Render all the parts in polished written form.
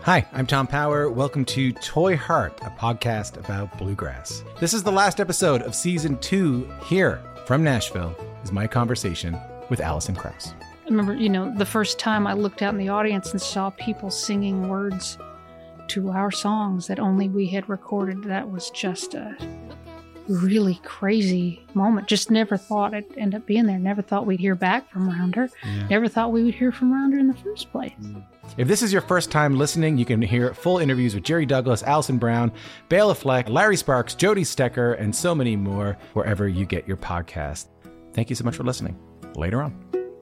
Hi, I'm Tom Power. Welcome to Toy Heart, a podcast about bluegrass. This is the last episode of season 2. Here from Nashville is my conversation with Alison Krauss. I remember, the first time I looked out in the audience and saw people singing words to our songs that only we had recorded. That was just a really crazy moment. Just never thought it'd end up being there. Never thought we'd hear back from Rounder. Yeah. Never thought we would hear from Rounder in the first place. If this is your first time listening, you can hear full interviews with Jerry Douglas, Alison Brown, Bela Fleck, Larry Sparks, Jody Stecker, and so many more wherever you get your podcast. Thank you so much for listening. Later on.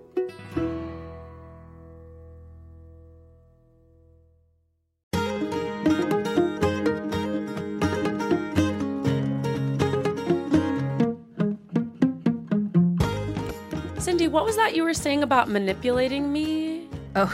Cindy, what was that you were saying about manipulating me? Oh,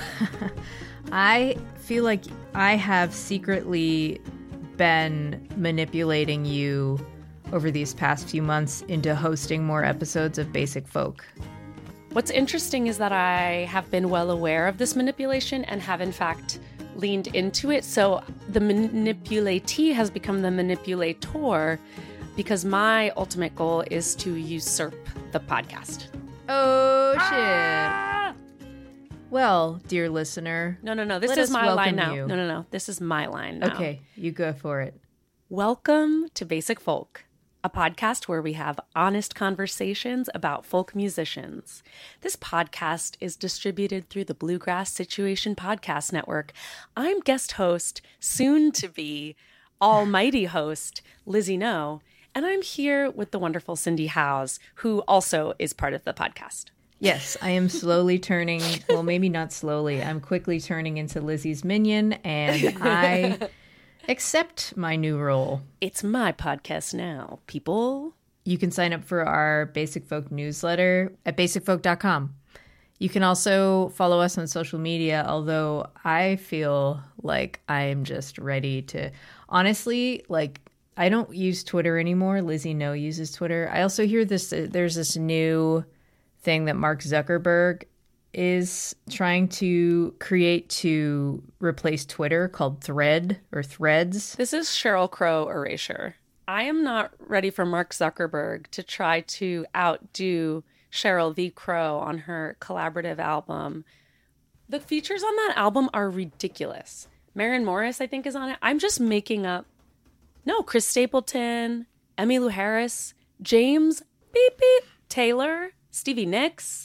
I feel like I have secretly been manipulating you over these past few months into hosting more episodes of Basic Folk. What's interesting is that I have been well aware of this manipulation and have in fact leaned into it. So the manipulatee has become the manipulator because my ultimate goal is to usurp the podcast. Oh, shit. Well, dear listener. No. This is my line now. No. This is my line now. Okay, you go for it. Welcome to Basic Folk, a podcast where we have honest conversations about folk musicians. This podcast is distributed through the Bluegrass Situation Podcast Network. I'm guest host, soon to be almighty host, Lizzie No, and I'm here with the wonderful Cindy Howes, who also is part of the podcast. Yes, I am slowly turning, well, maybe not slowly, I'm quickly turning into Lizzie's minion, and I accept my new role. It's my podcast now, people. You can sign up for our Basic Folk newsletter at basicfolk.com. You can also follow us on social media, although I feel like I'm just ready to, honestly, I don't use Twitter anymore. Lizzie No uses Twitter. I also hear there's this new thing that Mark Zuckerberg is trying to create to replace Twitter called Threads. This is Sheryl Crow erasure. I am not ready for Mark Zuckerberg to try to outdo Sheryl V. Crow on her collaborative album. The features on that album are ridiculous. Maren Morris, I think, is on it. I'm just making up. No, Chris Stapleton, Emmylou Harris, James Taylor, Stevie Nicks.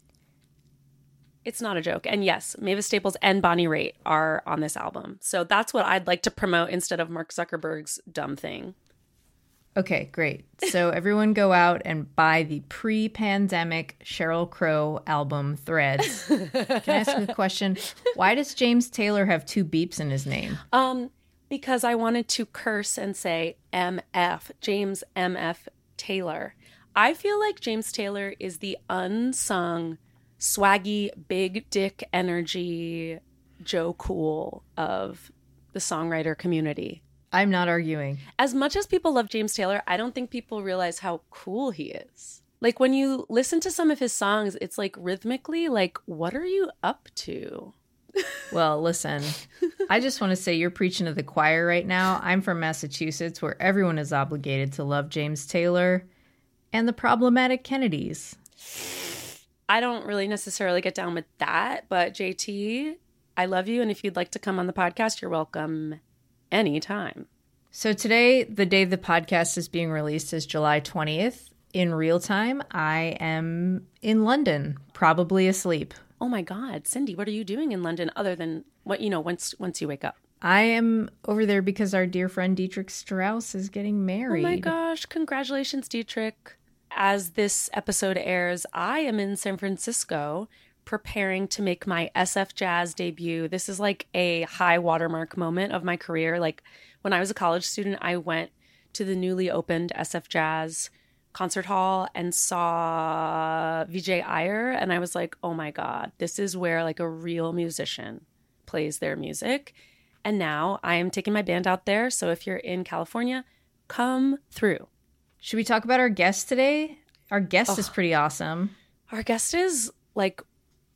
It's not a joke. And yes, Mavis Staples and Bonnie Raitt are on this album. So that's what I'd like to promote instead of Mark Zuckerberg's dumb thing. Okay, great. So everyone go out and buy the pre-pandemic Sheryl Crow album Threads. Can I ask you a question? Why does James Taylor have 2 beeps in his name? Because I wanted to curse and say MF, James MF Taylor. I feel like James Taylor is the unsung, swaggy, big dick energy Joe Cool of the songwriter community. I'm not arguing. As much as people love James Taylor, I don't think people realize how cool he is. Like when you listen to some of his songs, it's like rhythmically, like, what are you up to? Well, listen, I just want to say you're preaching to the choir right now. I'm from Massachusetts, where everyone is obligated to love James Taylor and the problematic Kennedys. I don't really necessarily get down with that, but JT, I love you. And if you'd like to come on the podcast, you're welcome anytime. So today, the day the podcast is being released is July 20th. In real time, I am in London, probably asleep. Oh my God, Cindy, what are you doing in London other than what, once you wake up? I am over there because our dear friend Dietrich Strauss is getting married. Oh my gosh, congratulations, Dietrich. As this episode airs, I am in San Francisco preparing to make my SF Jazz debut. This is like a high watermark moment of my career. Like when I was a college student, I went to the newly opened SF Jazz concert hall and saw Vijay Iyer, and I was like, oh my God, this is where like a real musician plays their music. And now I am taking my band out there. So if you're in California, come through. Should we talk about our guest today? Our guest is pretty awesome. Our guest is like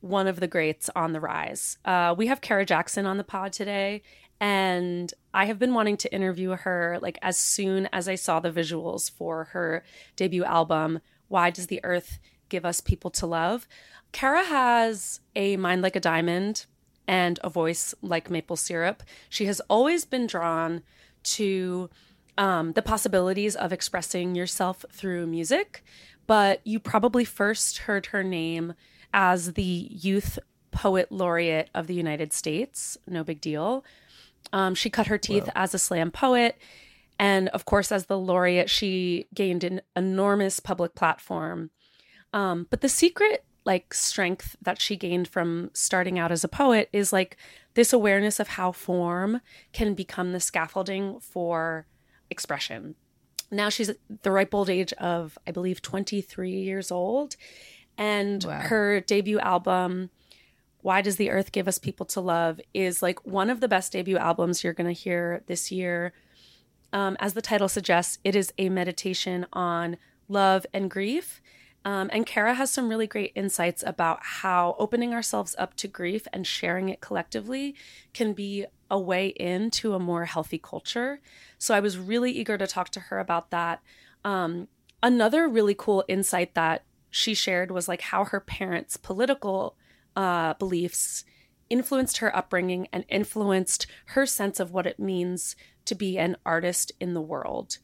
one of the greats on the rise. We have Kara Jackson on the pod today, and I have been wanting to interview her like as soon as I saw the visuals for her debut album, Why Does the Earth Give Us People to Love? Kara has a mind like a diamond and a voice like maple syrup. She has always been drawn to the possibilities of expressing yourself through music, but you probably first heard her name as the Youth Poet Laureate of the United States. No big deal. She cut her teeth as a slam poet. And of course, as the laureate, she gained an enormous public platform. But the secret strength that she gained from starting out as a poet is this awareness of how form can become the scaffolding for expression. Now she's at the ripe old age of, I believe, 23 years old. And her debut album, Why Does the Earth Give Us People to Love, is one of the best debut albums you're going to hear this year. As the title suggests, it is a meditation on love and grief. And Kara has some really great insights about how opening ourselves up to grief and sharing it collectively can be a way into a more healthy culture. So I was really eager to talk to her about that. Another really cool insight that she shared was how her parents' political beliefs influenced her upbringing and influenced her sense of what it means to be an artist in the world.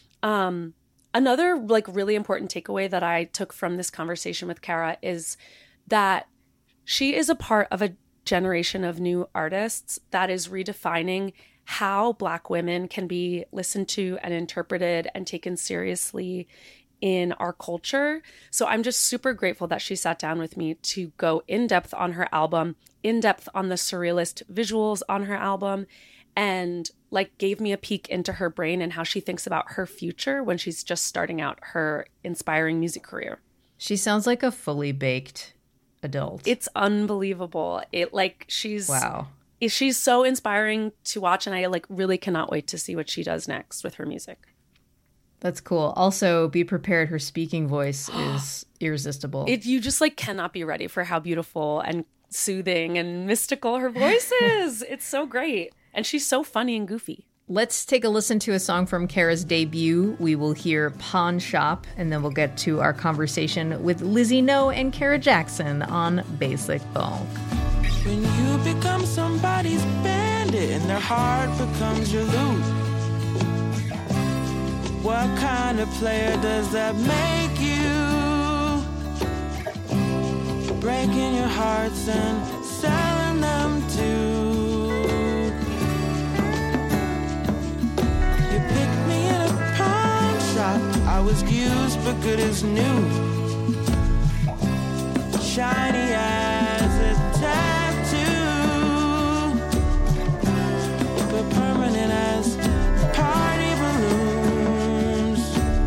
Another really important takeaway that I took from this conversation with Kara is that she is a part of a generation of new artists that is redefining how Black women can be listened to and interpreted and taken seriously in our culture. So I'm just super grateful that she sat down with me to go in depth on her album, in depth on the surrealist visuals on her album, and gave me a peek into her brain and how she thinks about her future when she's just starting out her inspiring music career. She sounds like a fully baked adult. It's unbelievable. She's so inspiring to watch, and I really cannot wait to see what she does next with her music. That's cool. Also, be prepared. Her speaking voice is irresistible. You just cannot be ready for how beautiful and soothing and mystical her voice is. It's so great. And she's so funny and goofy. Let's take a listen to a song from Kara's debut. We will hear Pawn Shop, and then we'll get to our conversation with Lizzie No and Kara Jackson on Basic Folk. When you become somebody's bandit and their heart becomes your loot, what kind of player does that make you? Breaking your hearts and selling them too. I was used but good as new, shiny as a tattoo, but permanent as party balloons.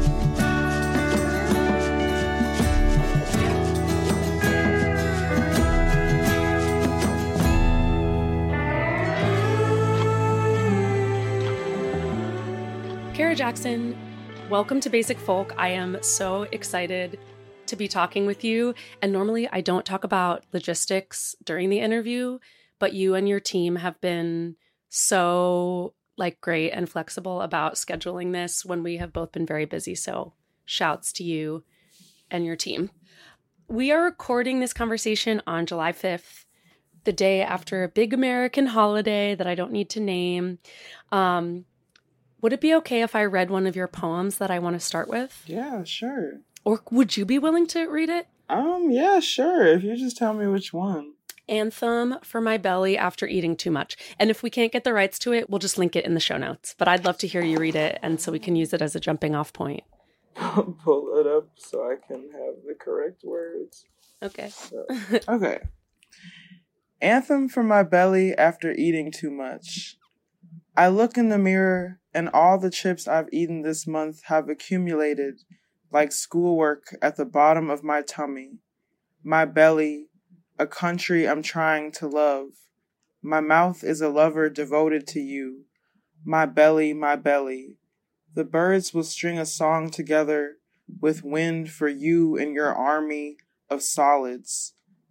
Kara Jackson, welcome to Basic Folk. I am so excited to be talking with you. And normally I don't talk about logistics during the interview, but you and your team have been so great and flexible about scheduling this when we have both been very busy. So shouts to you and your team. We are recording this conversation on July 5th, the day after a big American holiday that I don't need to name. Would it be okay if I read one of your poems that I want to start with? Yeah, sure. Or would you be willing to read it? Yeah, sure. If you just tell me which one. Anthem for My Belly After Eating Too Much. And if we can't get the rights to it, we'll just link it in the show notes. But I'd love to hear you read it, and so we can use it as a jumping off point. I'll pull it up so I can have the correct words. Okay. Okay. Anthem for my belly after eating too much. I look in the mirror, and all the chips I've eaten this month have accumulated like schoolwork at the bottom of my tummy. My belly, a country I'm trying to love. My mouth is a lover devoted to you. My belly, the birds will string a song together with wind for you and your army of solids.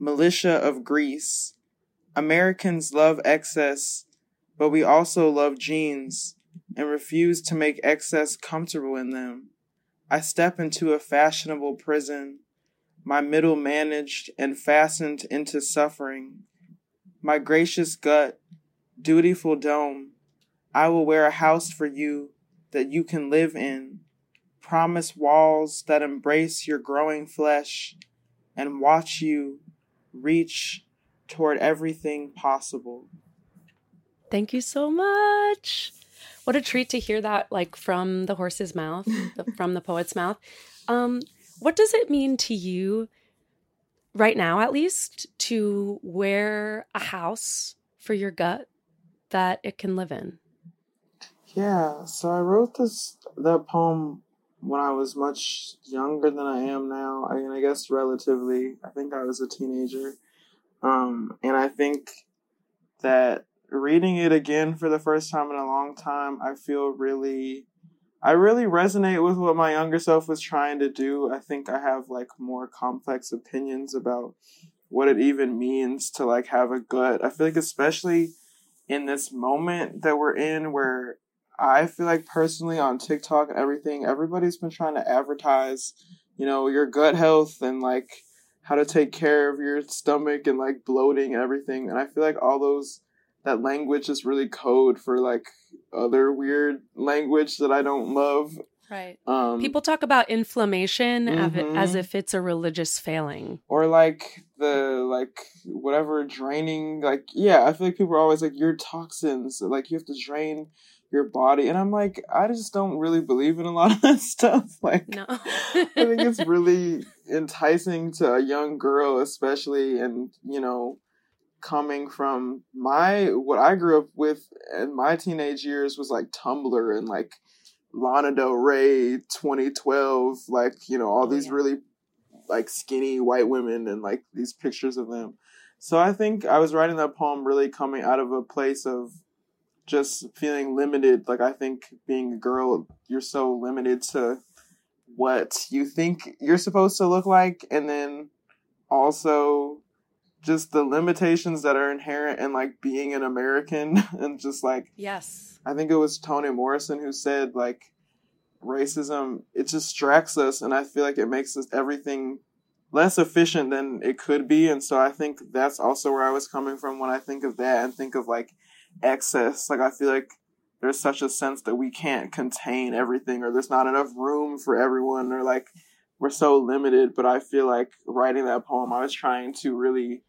militia of Greece. Americans love excess, but we also love jeans and refuse to make excess comfortable in them. I step into a fashionable prison, my middle managed and fastened into suffering. My gracious gut, dutiful dome, I will wear a house for you that you can live in. Promise walls that embrace your growing flesh and watch you reach toward everything possible. Thank you so much. What a treat to hear that, like, from the horse's mouth, from the poet's mouth. What does it mean to you, right now at least, to wear a house for your gut that it can live in? Yeah, so I wrote that poem when I was much younger than I am now. I mean, I guess relatively. I think I was a teenager. And I think that reading it again for the first time in a long time, I really resonate with what my younger self was trying to do. I think I have like more complex opinions about what it even means to like have a gut. I feel like especially in this moment that we're in where I feel like personally on TikTok and everything, everybody's been trying to advertise, your gut health and like how to take care of your stomach and like bloating and everything. And I feel like that language is really code for like other weird language that I don't love. Right. People talk about inflammation as if it's a religious failing. Or like whatever draining, I feel like people are always like, your toxins, like you have to drain your body. And I'm like, I just don't really believe in a lot of that stuff. Like, no. I think it's really enticing to a young girl, especially, and, coming from what I grew up with in my teenage years was like Tumblr and like Lana Del Rey 2012, like, all these really like skinny white women and like these pictures of them. So I think I was writing that poem really coming out of a place of just feeling limited. Like, I think being a girl, you're so limited to what you think you're supposed to look like. And then also just the limitations that are inherent in like being an American and just like, yes, I think it was Toni Morrison who said like racism, it distracts us. And I feel like it makes us everything less efficient than it could be. And so I think that's also where I was coming from when I think of that and think of like excess. Like, I feel like there's such a sense that we can't contain everything, or there's not enough room for everyone, or like we're so limited. But I feel like writing that poem, I was trying to really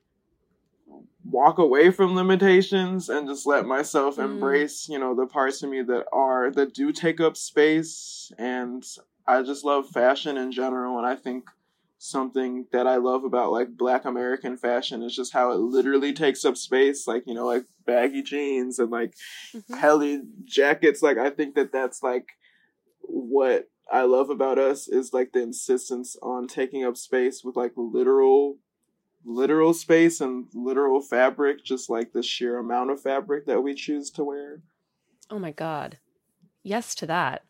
walk away from limitations and just let myself embrace, the parts of me that do take up space. And I just love fashion in general. And I think something that I love about like Black American fashion is just how it literally takes up space, like, like baggy jeans and like pelly jackets. Like, I think that's like what I love about us is like the insistence on taking up space with like literal space and literal fabric, just like the sheer amount of fabric that we choose to wear. Oh my God. Yes to that.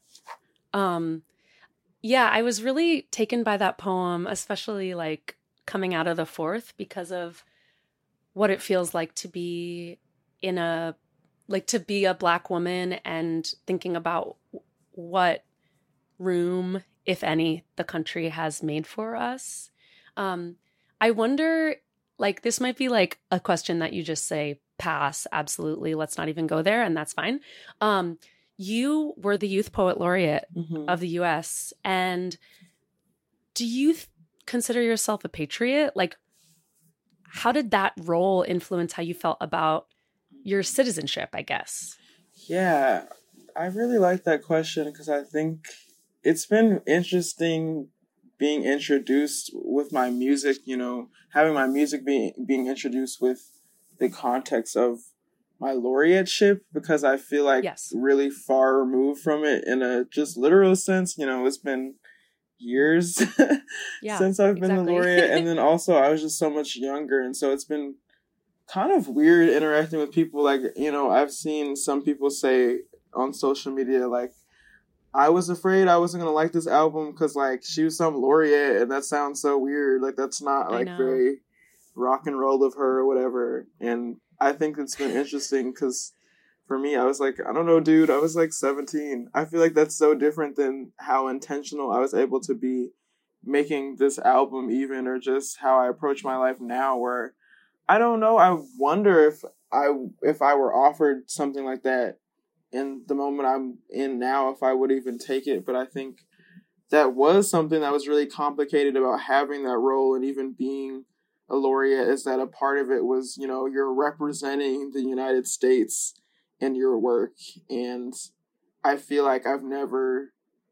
Yeah, I was really taken by that poem, especially like coming out of the Fourth, because of what it feels like to be to be a Black woman and thinking about what room, if any, the country has made for us. I wonder, like, this might be like a question that you just say, pass, absolutely, let's not even go there, and that's fine. You were the Youth Poet Laureate of the U.S., and do you consider yourself a patriot? Like, how did that role influence how you felt about your citizenship, I guess? Yeah, I really like that question because I think it's been interesting being introduced with my music, having my music being introduced with the context of my laureateship, because I feel like really far removed from it in a just literal sense. It's been years since I've been the laureate. And then also I was just so much younger. And so it's been kind of weird interacting with people. Like, I've seen some people say on social media, like, I was afraid I wasn't going to like this album because, like, she was some laureate and that sounds so weird. Like, that's not, like, very rock and roll of her or whatever. And I think it's been interesting because for me, I was like, I don't know, dude, I was like 17. I feel like that's so different than how intentional I was able to be making this album even, or just how I approach my life now, where I don't know, I wonder if I were offered something like that in the moment I'm in now, if I would even take it. But I think that was something that was really complicated about having that role and even being a laureate, is that a part of it was, you know, you're representing the United States in your work. And I feel like I've never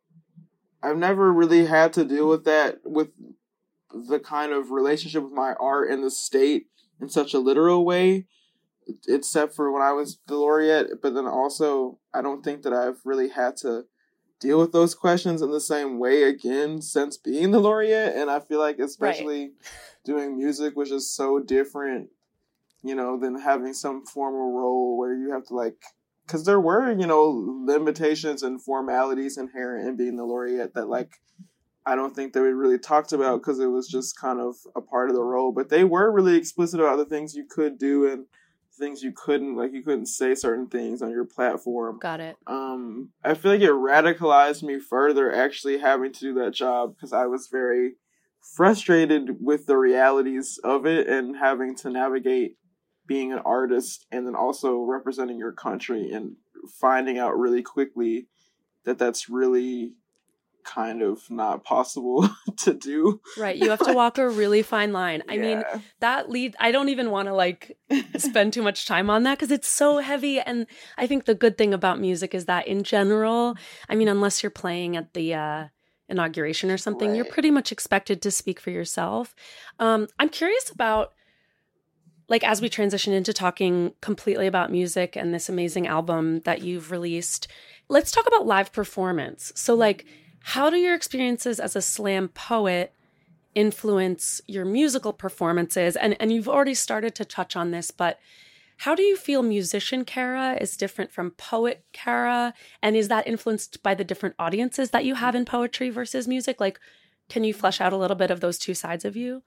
really had to deal with that, with the kind of relationship with my art and the state in such a literal way, except for when I was the laureate. But then also, I don't think that I've really had to deal with those questions in the same way again since being the laureate. And I feel like especially doing music, which is so different, you know, than having some formal role where you have to like, because there were, you know, limitations and formalities inherent in being the laureate that like I don't think that we really talked about because it was just kind of a part of the role. But they were really explicit about the things you could do and things you couldn't. Like you couldn't say certain things on your platform. Got it. I feel like it radicalized me further actually having to do that job, because I was very frustrated with the realities of it and having to navigate being an artist and then also representing your country, and finding out really quickly that that's really kind of not possible to do. Right. You have to walk a really fine line. I mean, I don't even want to like spend too much time on that because it's so heavy. And I think the good thing about music is that in general, I mean, unless you're playing at the inauguration or something, you're pretty much expected to speak for yourself. I'm curious about, like, as we transition into talking completely about music and this amazing album that you've released, let's talk about live performance. So, like, how do your experiences as a slam poet influence your musical performances? And you've already started to touch on this, but how do you feel musician Kara is different from poet Kara? And is that influenced by the different audiences that you have in poetry versus music? Like, can you flesh out a little bit of those two sides of you?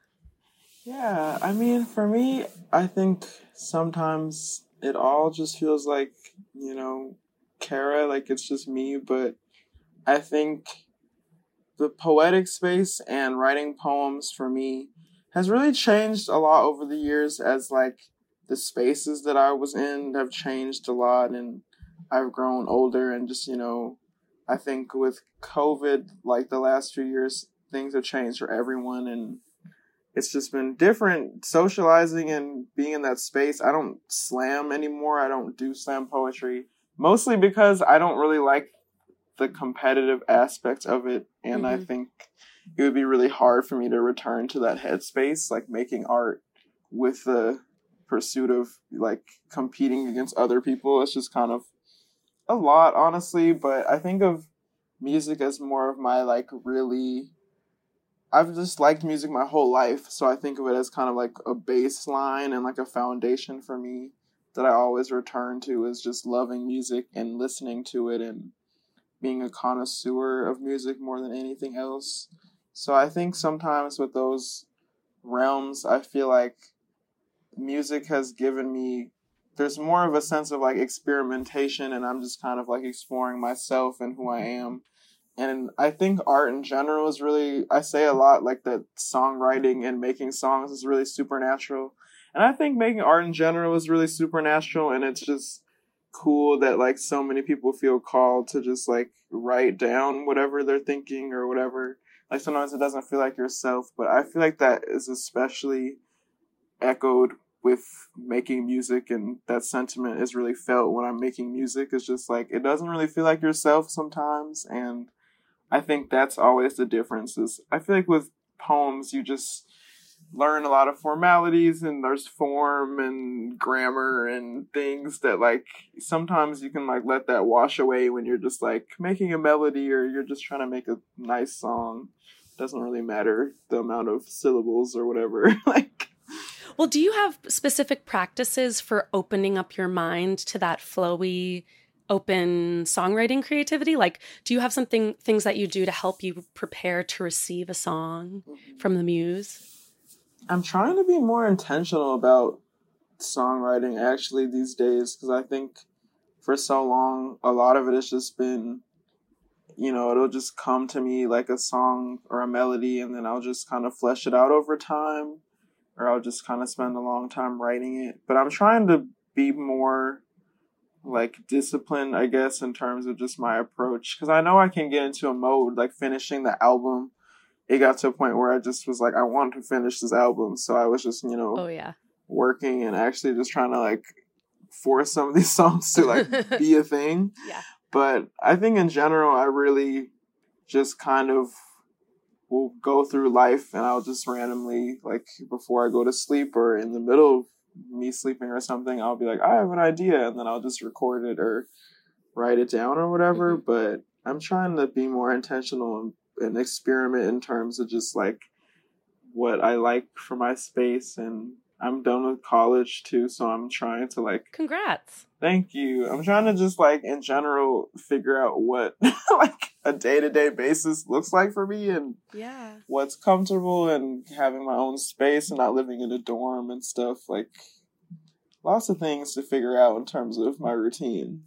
Yeah, I mean, for me, I think sometimes it all just feels like, you know, Kara, like it's just me, but I think the poetic space and writing poems for me has really changed a lot over the years, as like the spaces that I was in have changed a lot and I've grown older, and just, you know, I think with COVID, like the last few years, things have changed for everyone, and it's just been different socializing and being in that space. I don't slam anymore. I don't do slam poetry, mostly because I don't really like the competitive aspect of it. And I think it would be really hard for me to return to that headspace, like making art with the pursuit of like competing against other people. It's just kind of a lot, honestly. But I think of music as more of my like really, I've just liked music my whole life, so I think of it as kind of like a baseline and like a foundation for me that I always return to, is just loving music and listening to it and being a connoisseur of music more than anything else. So I think sometimes with those realms, I feel like music has given me, there's more of a sense of like experimentation, and I'm just kind of like exploring myself and who I am. And I think art in general is really, I say a lot like that songwriting and making songs is really supernatural. And I think making art in general is really supernatural, and it's just cool that like so many people feel called to just like write down whatever they're thinking or whatever. Like sometimes it doesn't feel like yourself, but I feel like that is especially echoed with making music, and that sentiment is really felt when I'm making music. It's just like, it doesn't really feel like yourself sometimes, and I think that's always the difference. Is I feel like with poems, you just learn a lot of formalities, and there's form and grammar and things that like sometimes you can like let that wash away when you're just like making a melody or you're just trying to make a nice song. It doesn't really matter the amount of syllables or whatever. Like, well, do you have specific practices for opening up your mind to that flowy, open songwriting creativity? Like, do you have things that you do to help you prepare to receive a song from the muse? I'm trying to be more intentional about songwriting actually these days, because I think for so long a lot of it has just been, it'll just come to me like a song or a melody, and then I'll just kind of flesh it out over time, or I'll just kind of spend a long time writing it. But I'm trying to be more like disciplined, I guess, in terms of just my approach, because I know I can get into a mode like finishing the album. It got to a point where I just was like, I want to finish this album, so I was just Oh yeah. working and actually just trying to like force some of these songs to like be a thing. Yeah. But I think in general, I really just kind of will go through life, and I'll just randomly, like before I go to sleep or in the middle of me sleeping or something, I'll be like, I have an idea, and then I'll just record it or write it down or whatever. Mm-hmm. But I'm trying to be more intentional and experiment in terms of just like what I like for my space. And I'm done with college too, so I'm trying to like... Congrats. Thank you. I'm trying to just like in general figure out what like a day-to-day basis looks like for me, and Yeah. what's comfortable, and having my own space and not living in a dorm and stuff. Like lots of things to figure out in terms of my routine.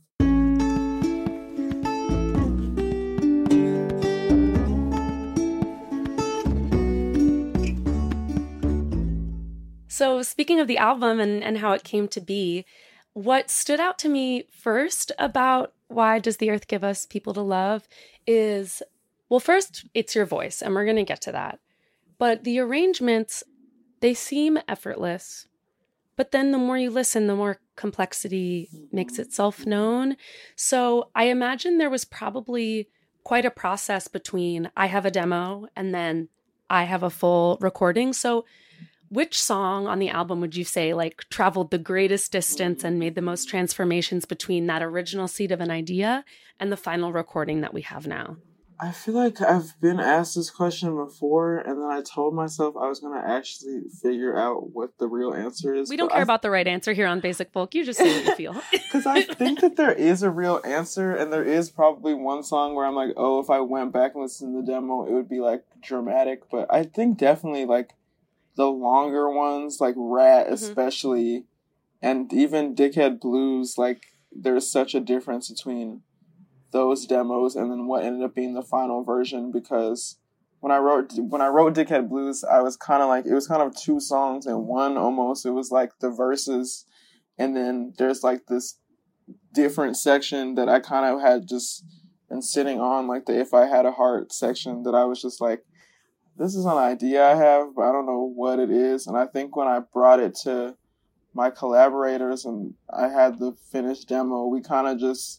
So speaking of the album and how it came to be, what stood out to me first about Why Does the Earth Give Us People to Love is, well, first, it's your voice, and we're going to get to that. But the arrangements, they seem effortless. But then the more you listen, the more complexity makes itself known. So I imagine there was probably quite a process between I have a demo and then I have a full recording. So which song on the album would you say like traveled the greatest distance and made the most transformations between that original seed of an idea and the final recording that we have now? I feel like I've been asked this question before, and then I told myself I was going to actually figure out what the real answer is. We don't care about the right answer here on Basic Folk. You just say what you feel. Because I think that there is a real answer, and there is probably one song where I'm like, oh, if I went back and listened to the demo, it would be like dramatic. But I think definitely like the longer ones, like Rat especially, and even Dickhead Blues, like there's such a difference between those demos and then what ended up being the final version. Because when I wrote Dickhead Blues, I was kind of like, it was kind of two songs in one almost. It was like the verses, and then there's like this different section that I kind of had just been sitting on, like the If I Had a Heart section, that I was just like, this is an idea I have, but I don't know what it is. And I think when I brought it to my collaborators and I had the finished demo, we kind of just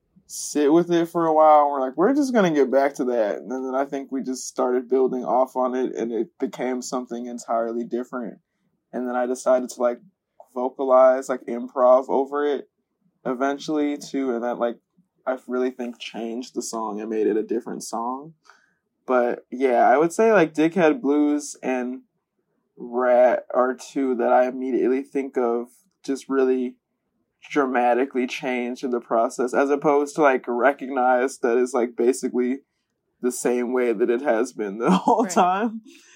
sit with it for a while. We're like, we're just going to get back to that. And then I think we just started building off on it, and it became something entirely different. And then I decided to like vocalize, like improv over it eventually too. And that like, I really think changed the song and made it a different song. But yeah, I would say like Dickhead Blues and Rat are two that I immediately think of just really dramatically changed in the process, as opposed to like Recognize, that is like basically the same way that it has been the whole time.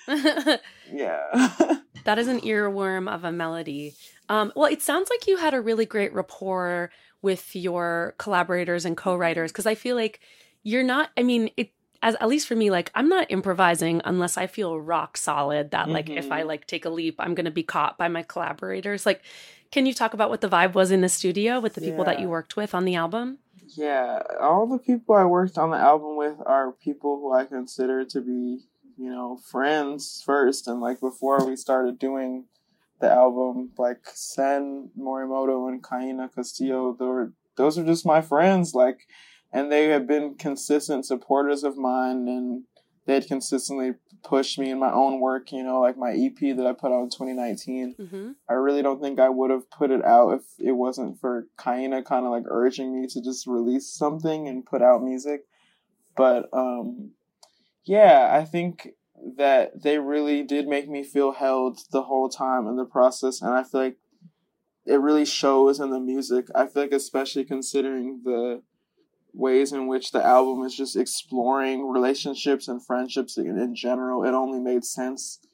Yeah. That is an earworm of a melody. Well, it sounds like you had a really great rapport with your collaborators and co-writers, because I feel like you're not, I mean, at least for me, like I'm not improvising unless I feel rock solid that like if I like take a leap, I'm going to be caught by my collaborators. Like, can you talk about what the vibe was in the studio with the people that you worked with on the album? Yeah, all the people I worked on the album with are people who I consider to be, friends first. And like before we started doing the album, like Sen Morimoto and Kaina Castillo, those are just my friends. Like, and they have been consistent supporters of mine, and they'd consistently pushed me in my own work, like my EP that I put out in 2019. Mm-hmm. I really don't think I would have put it out if it wasn't for Kaina kind of like urging me to just release something and put out music. But yeah, I think that they really did make me feel held the whole time in the process, and I feel like it really shows in the music. I feel like, especially considering the ways in which the album is just exploring relationships and friendships in general, it only made sense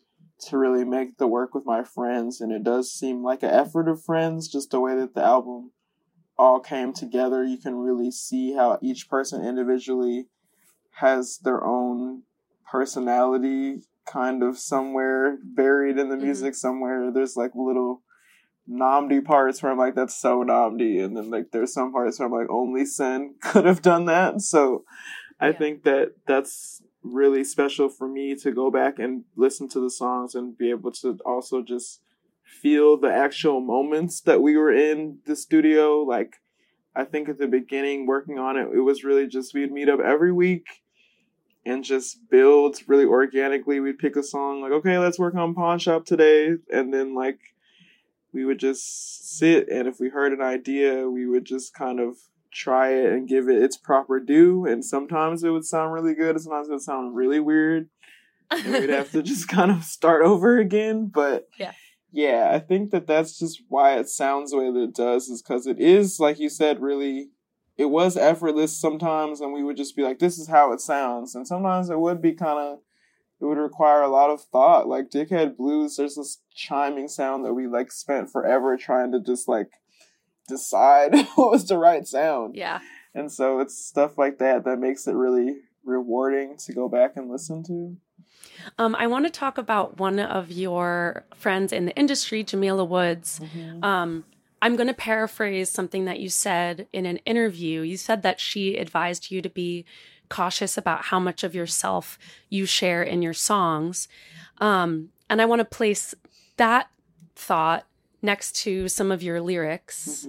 to really make the work with my friends, and it does seem like an effort of friends, just the way that the album all came together. You can really see how each person individually has their own personality kind of somewhere buried in the music somewhere. There's like little Namdi parts where I'm like, that's so Namdi, and then like there's some parts where I'm like, only Sen could have done that. So I think that that's really special for me to go back and listen to the songs and be able to also just feel the actual moments that we were in the studio. Like, I think at the beginning working on it, it was really just, we'd meet up every week and just build really organically. We'd pick a song, like, okay, let's work on Pawn Shop today. And then like, we would just sit, and if we heard an idea, we would just kind of try it and give it its proper due. And sometimes it would sound really good, and sometimes it would sound really weird. And we'd have to just kind of start over again. But yeah, I think that that's just why it sounds the way that it does, is because it is, like you said, really, it was effortless sometimes, and we would just be like, this is how it sounds. And sometimes it would be kind of, it would require a lot of thought. Like Dickhead Blues, there's this chiming sound that we like spent forever trying to just like decide what was the right sound. Yeah. And so it's stuff like that that makes it really rewarding to go back and listen to. I want to talk about one of your friends in the industry, Jamila Woods. I'm going to paraphrase something that you said in an interview. You said that she advised you to be cautious about how much of yourself you share in your songs. And I want to place that thought next to some of your lyrics.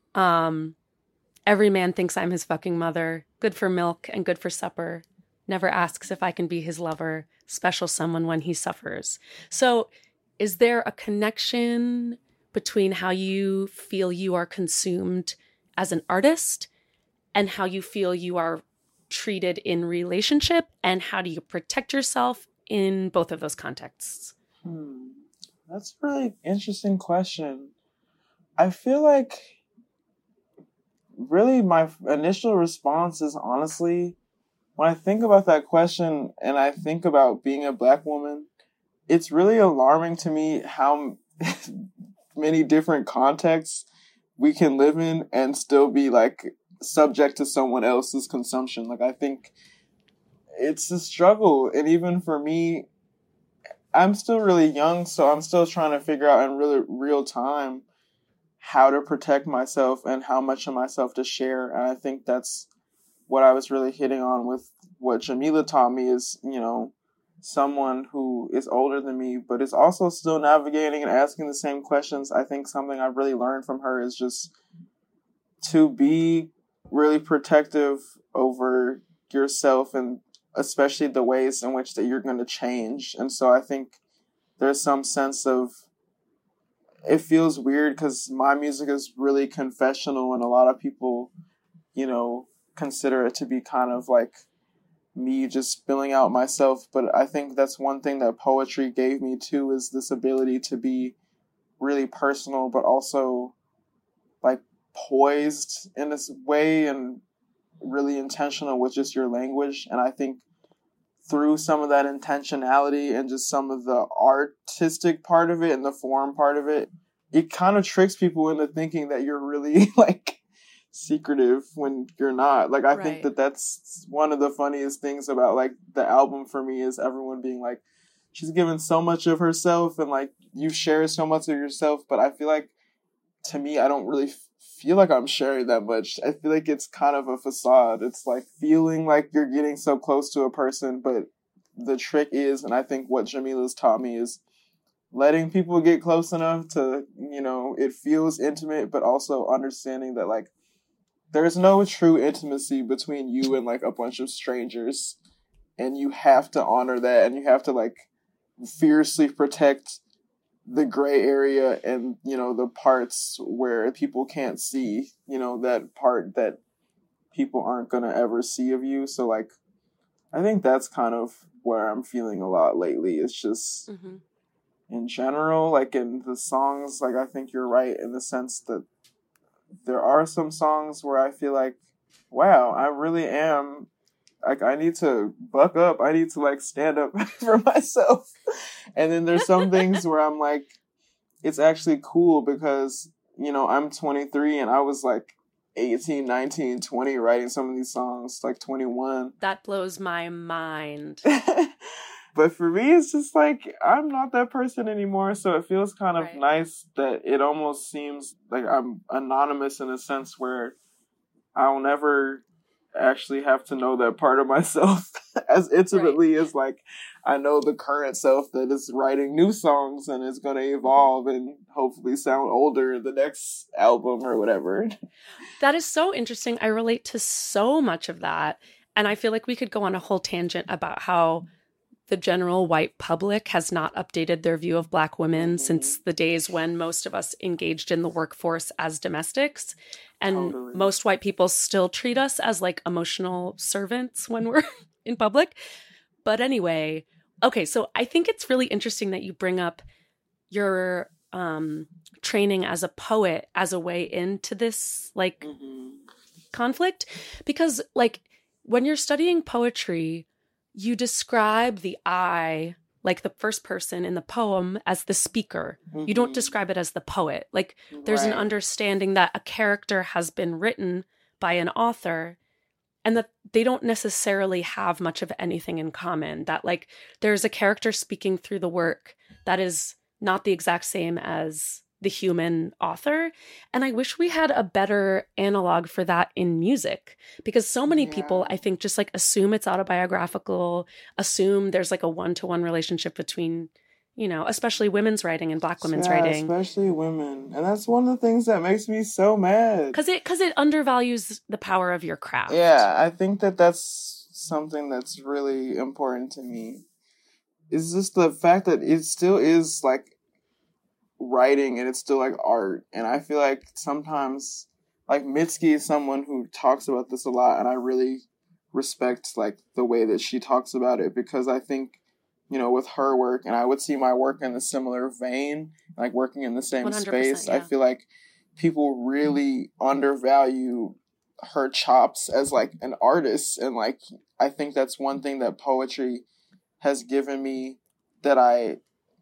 Every man thinks I'm his fucking mother. Good for milk and good for supper. Never asks if I can be his lover. Special someone when he suffers. So is there a connection between how you feel you are consumed as an artist and how you feel you are treated in relationship? And how do you protect yourself in both of those contexts? That's a really interesting question. I feel like really my initial response is, honestly, when I think about that question and I think about being a Black woman, it's really alarming to me how many different contexts we can live in and still be like subject to someone else's consumption. Like, I think it's a struggle. And even for me, I'm still really young, so I'm still trying to figure out in really real time how to protect myself and how much of myself to share. And I think that's what I was really hitting on with what Jamila taught me is, you know, someone who is older than me, but is also still navigating and asking the same questions. I think something I've really learned from her is just to be really protective over yourself, and especially the ways in which that you're going to change. And so I think there's some sense of, it feels weird because my music is really confessional, and a lot of people, you know, consider it to be kind of like me just spilling out myself. But I think that's one thing that poetry gave me too, is this ability to be really personal, but also like poised in this way and really intentional with just your language. And I think through some of that intentionality and just some of the artistic part of it and the form part of it, it kind of tricks people into thinking that you're really like secretive when you're not. Like, I think that that's one of the funniest things about like the album for me, is everyone being like, she's given so much of herself and like you share so much of yourself. But I feel like, to me, I don't really feel like I'm sharing that much. I feel like it's kind of a facade. It's like feeling like you're getting so close to a person, but the trick is, and I think what Jamila's taught me, is letting people get close enough to, you know, it feels intimate, but also understanding that like there's no true intimacy between you and like a bunch of strangers, and you have to honor that, and you have to like fiercely protect the gray area and, you know, the parts where people can't see, you know, that part that people aren't going to ever see of you. So like, I think that's kind of where I'm feeling a lot lately. It's just in general, like in the songs, like I think you're right in the sense that there are some songs where I feel like, wow, I really am like, I need to buck up. I need to, like, stand up for myself. And then there's some things where I'm like, it's actually cool because, you know, I'm 23 and I was like 18, 19, 20 writing some of these songs, like 21. That blows my mind. But for me, it's just like, I'm not that person anymore. So it feels kind of Right. nice that it almost seems like I'm anonymous in a sense where I'll never actually have to know that part of myself as intimately as like I know the current self that is writing new songs and is going to evolve and hopefully sound older in the next album or whatever. That is so interesting. I relate to so much of that. And I feel like we could go on a whole tangent about how the general white public has not updated their view of Black women since the days when most of us engaged in the workforce as domestics. And Totally. most white people still treat us as like emotional servants when we're in public. But anyway, okay, so I think it's really interesting that you bring up your training as a poet as a way into this like conflict, because like when you're studying poetry, you describe the I, like the first person in the poem, as the speaker. You don't describe it as the poet. Like there's an Right. understanding that a character has been written by an author and that they don't necessarily have much of anything in common. That like there's a character speaking through the work that is not the exact same as the human author. And I wish we had a better analog for that in music, because so many people, I think, just like assume it's autobiographical, assume there's like a one-to-one relationship between, you know, especially women's writing and Black women's writing. Especially women. And that's one of the things that makes me so mad. Because it undervalues the power of your craft. Yeah, I think that that's something that's really important to me. It's just the fact that it still is like writing and it's still like art. And I feel like sometimes, like Mitski is someone who talks about this a lot, and I really respect like the way that she talks about it, because I think, you know, with her work, and I would see my work in a similar vein, like working in the same 100%, space, yeah. I feel like people really undervalue her chops as like an artist. And like, I think that's one thing that poetry has given me that I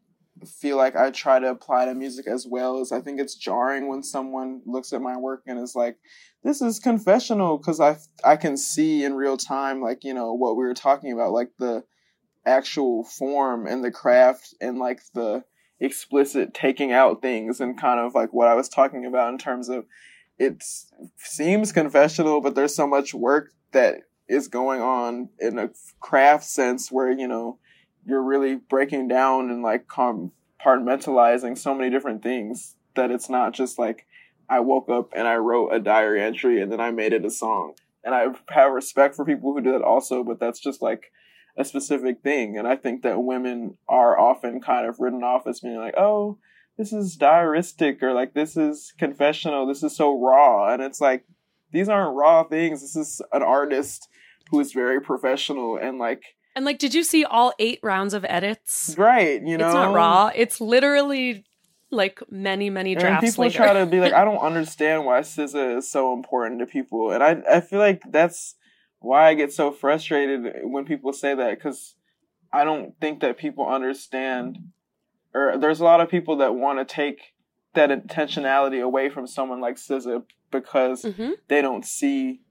feel like I try to apply to music as well. Is I think it's jarring when someone looks at my work and is like, this is confessional, because I can see in real time, like, you know, what we were talking about, like the actual form and the craft and like the explicit taking out things, and kind of like what I was talking about in terms of it seems confessional, but there's so much work that is going on in a craft sense where, you know, you're really breaking down and like compartmentalizing so many different things that it's not just like I woke up and I wrote a diary entry and then I made it a song. And I have respect for people who do that also, but that's just like a specific thing. And I think that women are often kind of written off as being like, oh, this is diaristic, or like, this is confessional, this is so raw. And it's like, these aren't raw things. This is an artist who is very professional and like, did you see all 8 rounds of edits? right, you know? It's not raw. It's literally like many, many drafts and people later. try to be like, I don't understand why SZA is so important to people. And I feel like that's why I get so frustrated when people say that, because I don't think that people understand, or there's a lot of people that want to take that intentionality away from someone like SZA because they don't see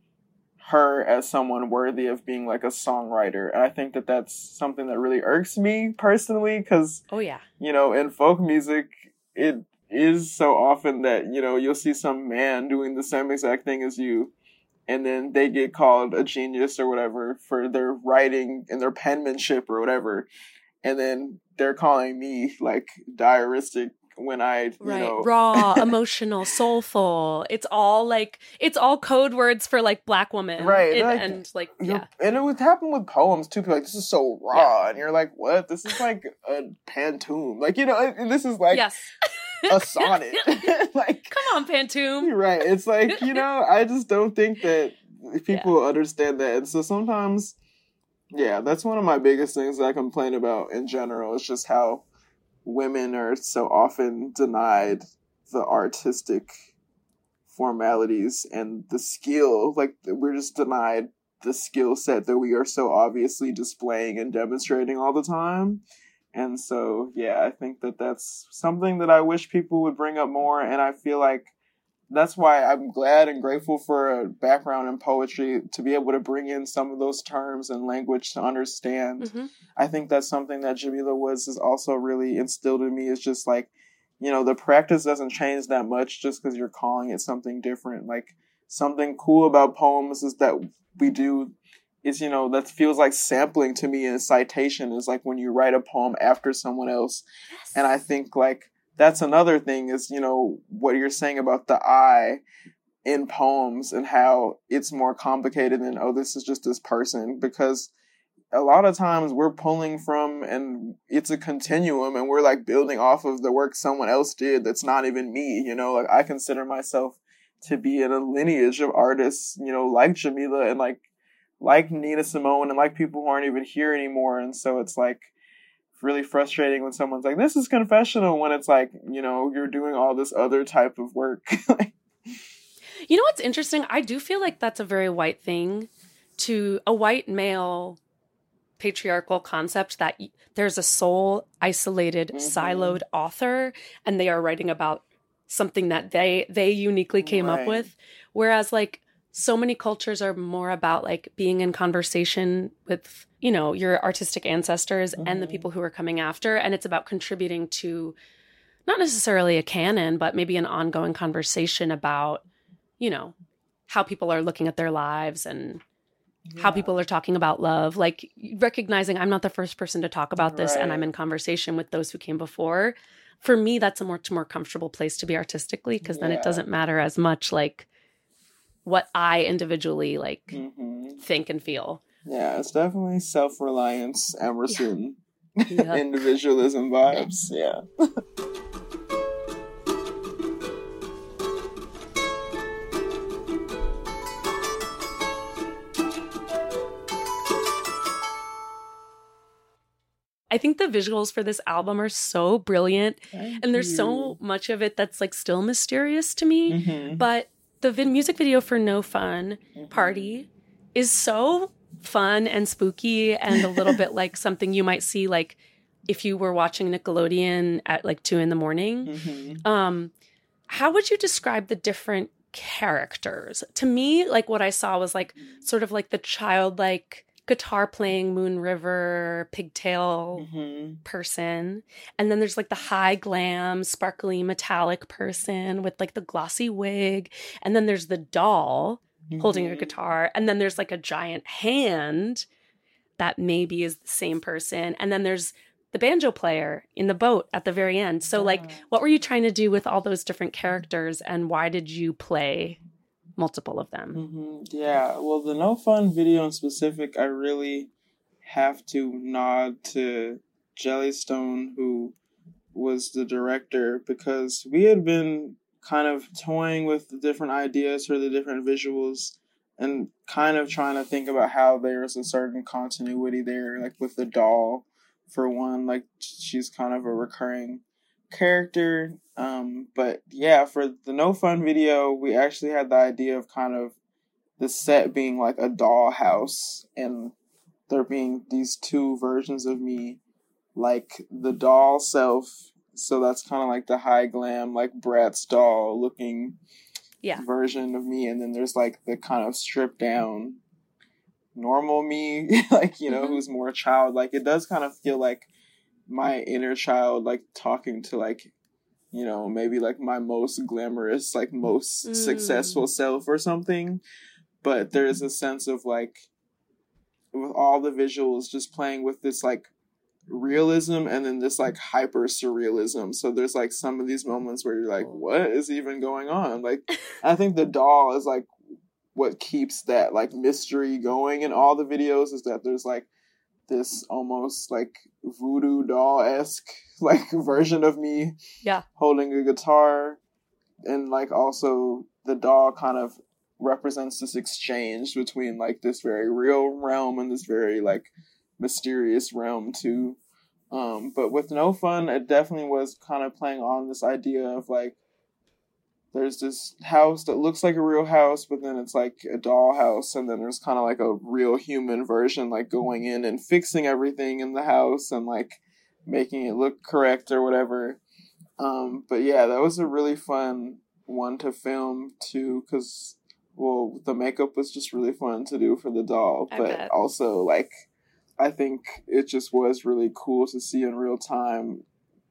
her as someone worthy of being like a songwriter. And I think that that's something that really irks me personally, because, oh yeah, you know, in folk music, it is so often that, you know, you'll see some man doing the same exact thing as you, and then they get called a genius or whatever for their writing and their penmanship or whatever. And then they're calling me like diaristic when I, you know, raw, emotional, soulful. It's all code words for like Black woman. Right. And it would happen with poems too. People are like, this is so raw. And you're like, what? This is like a pantoum. Like, you know, and this is like yes. a sonnet. Like, come on, Pantoum. Right. It's like, you know, I just don't think that people understand that. And so sometimes, yeah, that's one of my biggest things that I complain about in general. It's just how women are so often denied the artistic formalities and the skill. Like, we're just denied the skill set that we are so obviously displaying and demonstrating all the time. And so, yeah, I think that that's something that I wish people would bring up more. And I feel like that's why I'm glad and grateful for a background in poetry to be able to bring in some of those terms and language to understand. Mm-hmm. I think that's something that Jamila Woods has also really instilled in me, is just like, you know, the practice doesn't change that much just because you're calling it something different. Like, something cool about poems is that we do is, you know, that feels like sampling to me, and citation is like when you write a poem after someone else. Yes. And I think like that's another thing is, you know, what you're saying about the I in poems and how it's more complicated than, oh, this is just this person, because a lot of times we're pulling from, and it's a continuum, and we're like building off of the work someone else did that's not even me, you know. Like, I consider myself to be in a lineage of artists, you know, like Jamila and like Nina Simone and like people who aren't even here anymore. And so it's like really frustrating when someone's like, this is confessional, when it's like, you know, you're doing all this other type of work. You know what's interesting? I do feel like that's a very white thing, to a white male patriarchal concept, that there's a sole isolated siloed author and they are writing about something that they uniquely came up with, whereas like so many cultures are more about like being in conversation with, you know, your artistic ancestors and the people who are coming after, and it's about contributing to not necessarily a canon, but maybe an ongoing conversation about, you know, how people are looking at their lives and how people are talking about love, like recognizing I'm not the first person to talk about this and I'm in conversation with those who came before. For me, that's a much more comfortable place to be artistically, because then it doesn't matter as much like what I individually like think and feel. Yeah, it's definitely self-reliance, Emerson, individualism vibes. Yeah. I think the visuals for this album are so brilliant. And there's so much of it that's like still mysterious to me. But the music video for No Fun Party is so fun and spooky and a little bit like something you might see like if you were watching Nickelodeon at like 2 a.m. How would you describe the different characters? To me, like what I saw was like sort of like the childlike guitar playing Moon River pigtail person, and then there's like the high glam sparkly metallic person with like the glossy wig, and then there's the doll holding a guitar, and then there's like a giant hand that maybe is the same person, and then there's the banjo player in the boat at the very end. So like, what were you trying to do with all those different characters, and why did you play multiple of them? Yeah, well, the No Fun video in specific, I really have to nod to Jellystone, who was the director, because we had been kind of toying with the different ideas for the different visuals and kind of trying to think about how there's a certain continuity there, like with the doll, for one, like she's kind of a recurring character. But yeah, for the No Fun video, we actually had the idea of kind of the set being like a dollhouse, and there being these two versions of me, like the doll self. So that's kind of like the high glam, like Bratz doll looking version of me. And then there's like the kind of stripped down normal me, like, you know, who's more childlike. It does kind of feel like my inner child, like talking to like, you know, maybe like my most glamorous, like most successful self or something. But there's a sense of like, with all the visuals, just playing with this like realism and then this like hyper surrealism. So there's like some of these moments where you're like, what is even going on? Like, I think the doll is like what keeps that like mystery going in all the videos, is that there's like this almost like voodoo doll-esque like version of me holding a guitar, and like also the doll kind of represents this exchange between like this very real realm and this very like mysterious realm too. But with No Fun, it definitely was kind of playing on this idea of like there's this house that looks like a real house, but then it's like a doll house, and then there's kind of like a real human version, like going in and fixing everything in the house and like making it look correct or whatever. But yeah, that was a really fun one to film too, because, well, the makeup was just really fun to do for the doll, but also, like, I think it just was really cool to see in real time